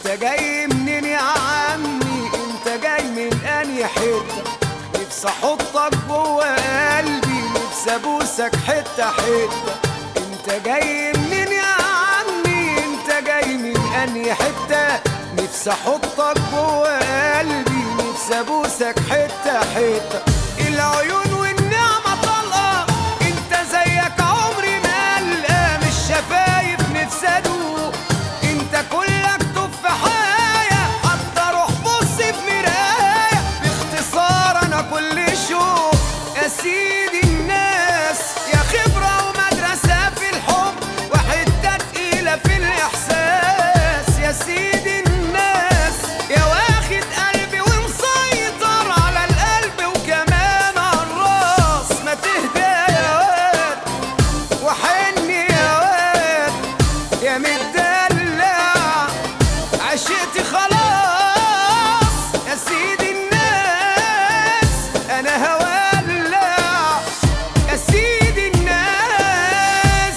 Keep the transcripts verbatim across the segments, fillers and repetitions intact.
انت جاي منين يا عمي؟ انت جاي من انهي حته؟ نفسي احطك جوه قلبي، نفسي ابوسك حته حته. انت جاي منين يا عمي؟ انت جاي من انهي حته؟ نفسي احطك جوه قلبي، نفسي ابوسك حته حته. العيون والنعمه طلقه، انت زيك عمري ما القى. مش شفايف نفسي ادوق، انت كلك تفاحية. حتى روح بص في مراية، باختصار انا كل شوق. يا سيدي الناس يا خبرة ومدرسة في الحب، وحتة تقيلة في الإحساس. يا سيدي الناس يا واخد قلبي ومسيطر على القلب وكمان على الراس. ما تهدى يا واد وحني يا واد يا متدلع، عشقتي خلاص. يا سيدي الناس انا هولع. يا سيدي الناس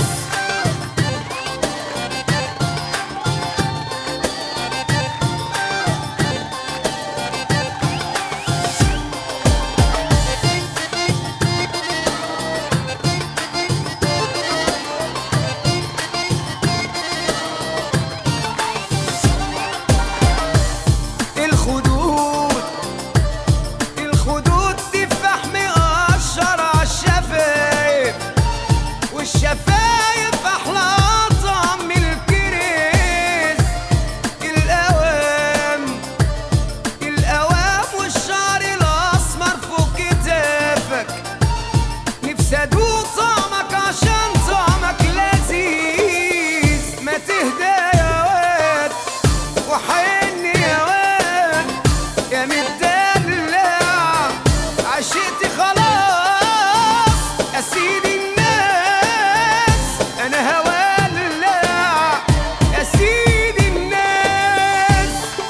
الخدود الخدود تفاح مقشر عالشفايف، والشفايف احلى طعم الكريز. الاوام الاوام والشعر الاسمر فوق كتافك، نفسي ادوق طعمك عشان طعمك لذيذ. ما تهدى يا واد وحني يا واد يا متدلع، عشقتي خلاص. يا سيدي الناس انا هولع. يا سيدي الناس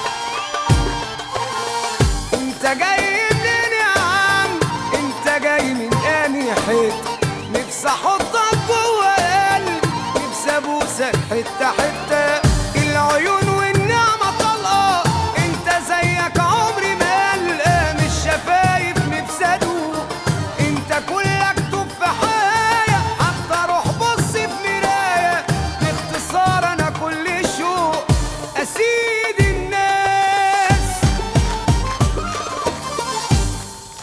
انت جاي منين يا عم؟ انت جاي من انهي حته؟ نفسي احطك جوه قلبي، نفسي ابوسك حته حته.